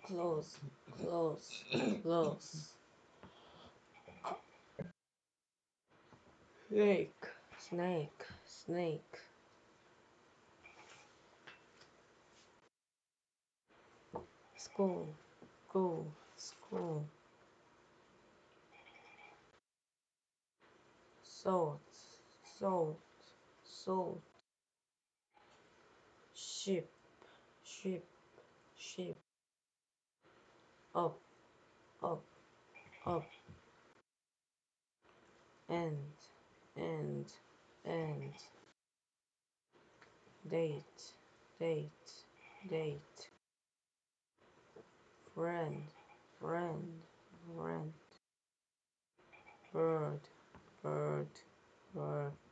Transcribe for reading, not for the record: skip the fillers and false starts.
close, close, close. Snake, snake, snake. School, school, school. Salt, salt, salt. Ship, ship, ship. Up, up, up. End, end, end. Date, date, date. Friend, friend, friend. Bird, bird, bird.